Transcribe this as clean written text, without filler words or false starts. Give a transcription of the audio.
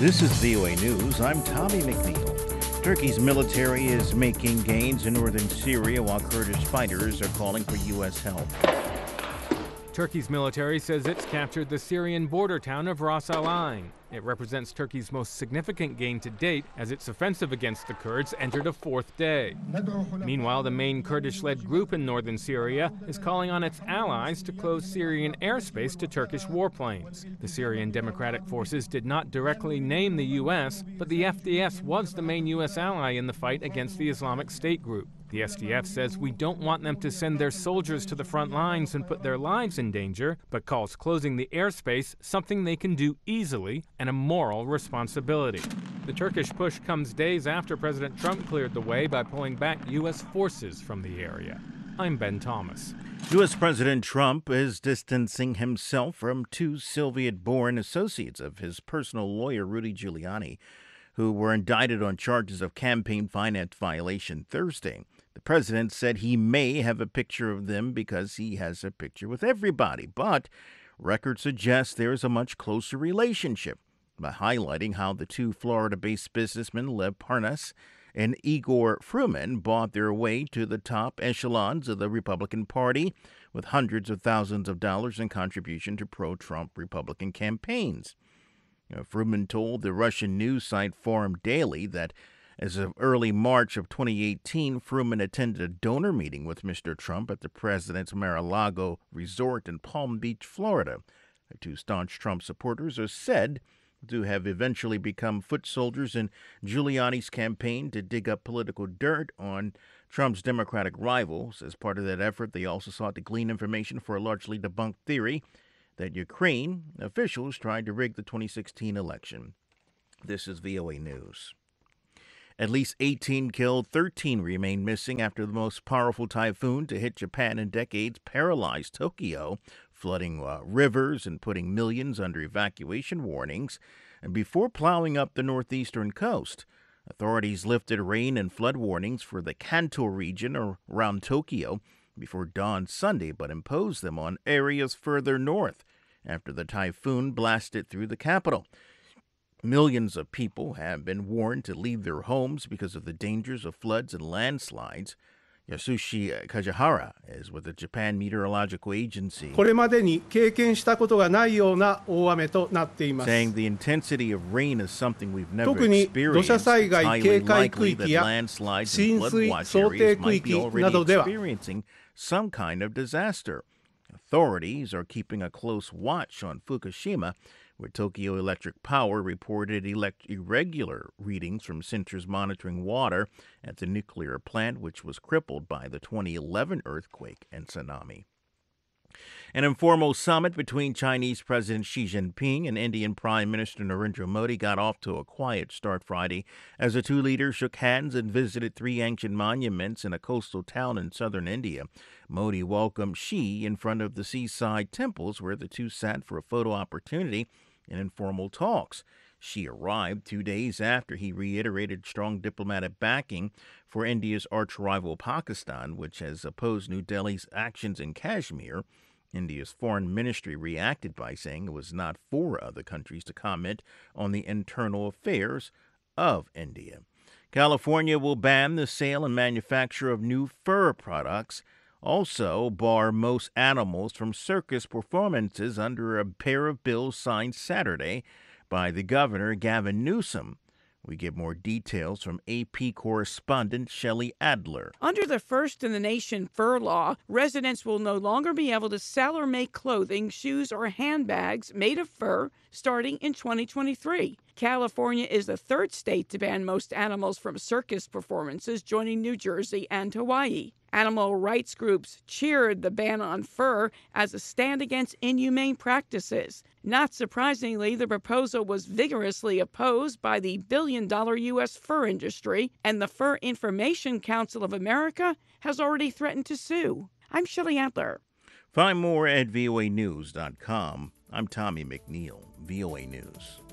This is VOA News. I'm Tommy McNeil. Turkey's military is making gains in northern Syria while Kurdish fighters are calling for U.S. help. Turkey's military says it's captured the Syrian border town of Ras Al Ain. It represents Turkey's most significant gain to date as its offensive against the Kurds entered a fourth day. Meanwhile, the main Kurdish-led group in northern Syria is calling on its allies to close Syrian airspace to Turkish warplanes. The Syrian Democratic Forces did not directly name the U.S., but the FDS was the main U.S. ally in the fight against the Islamic State group. The SDF says we don't want them to send their soldiers to the front lines and put their lives in danger, but calls closing the airspace something they can do easily and a moral responsibility. The Turkish push comes days after President Trump cleared the way by pulling back U.S. forces from the area. I'm Ben Thomas. U.S. President Trump is distancing himself from two Soviet-born associates of his personal lawyer, Rudy Giuliani, who were indicted on charges of campaign finance violation Thursday. The president said he may have a picture of them because he has a picture with everybody, but records suggest there is a much closer relationship, by highlighting how the two Florida-based businessmen, Lev Parnas and Igor Fruman, bought their way to the top echelons of the Republican Party with hundreds of thousands of dollars in contribution to pro-Trump Republican campaigns. Fruman told the Russian news site Forum Daily that as of early March of 2018, Fruman attended a donor meeting with Mr. Trump at the president's Mar-a-Lago resort in Palm Beach, Florida. The two staunch Trump supporters are said to have eventually become foot soldiers in Giuliani's campaign to dig up political dirt on Trump's Democratic rivals. As part of that effort, they also sought to glean information for a largely debunked theory that Ukraine officials tried to rig the 2016 election. This is VOA News. At least 18 killed, 13 remain missing after the most powerful typhoon to hit Japan in decades paralyzed Tokyo, flooding rivers and putting millions under evacuation warnings. And before plowing up the northeastern coast, authorities lifted rain and flood warnings for the Kanto region around Tokyo before dawn Sunday, but imposed them on areas further north after the typhoon blasted through the capital. Millions of people have been warned to leave their homes because of the dangers of floods and landslides. Yasushi Kajihara is with the Japan Meteorological Agency, saying the intensity of rain is something we've never experienced. It's highly likely that landslides and flood-watch areas might be already experiencing some kind of disaster. Authorities are keeping a close watch on Fukushima, where Tokyo Electric Power reported irregular readings from sensors monitoring water at the nuclear plant, which was crippled by the 2011 earthquake and tsunami. An informal summit between Chinese President Xi Jinping and Indian Prime Minister Narendra Modi got off to a quiet start Friday as the two leaders shook hands and visited three ancient monuments in a coastal town in southern India. Modi welcomed Xi in front of the seaside temples where the two sat for a photo opportunity and informal talks. Xi arrived 2 days after he reiterated strong diplomatic backing for India's arch-rival Pakistan, which has opposed New Delhi's actions in Kashmir. India's foreign ministry reacted by saying it was not for other countries to comment on the internal affairs of India. California will ban the sale and manufacture of new fur products, also bar most animals from circus performances under a pair of bills signed Saturday by the governor, Gavin Newsom. We get more details from AP correspondent Shelley Adler. Under the first-in-the-nation fur law, residents will no longer be able to sell or make clothing, shoes, or handbags made of fur starting in 2023. California is the third state to ban most animals from circus performances, joining New Jersey and Hawaii. Animal rights groups cheered the ban on fur as a stand against inhumane practices. Not surprisingly, the proposal was vigorously opposed by the billion-dollar U.S. fur industry, and the Fur Information Council of America has already threatened to sue. I'm Shelley Adler. Find more at voanews.com. I'm Tommy McNeil, VOA News.